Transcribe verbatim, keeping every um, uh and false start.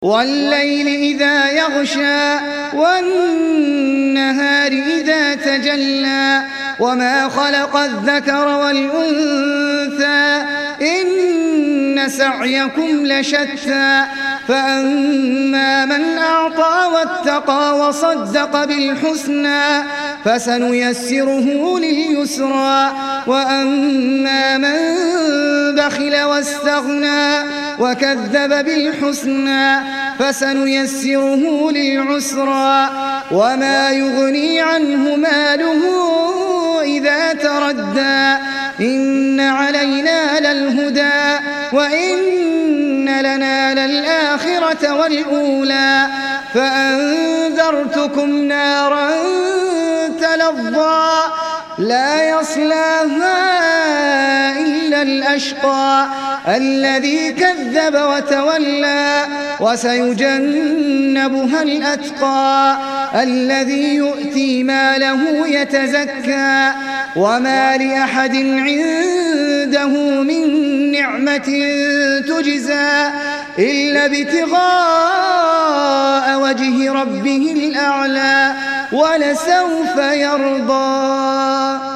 والليل إذا يغشى والنهار إذا تجلى وما خلق الذكر والأنثى إن سعيكم لشتى فأما من أعطى واتقى وصدق بالحسنى فسنيسره لليسرى وأما من بخل واستغنى وكذب بالحسنى فسنيسره للعسرى وما يغني عنه ماله إذا تردى إن علينا للهدى وإن لنا للآخرة والأولى فأنذرتكم نارا تلظى لا يصلاها إلا الأشقى الذي كذب وتولى وسيجنبها الأتقى الذي يؤتي ماله يتزكى وما لأحد عنده من نعمة تجزى إلا ابتغاء وجه ربه الأعلى ولسوف يرضى.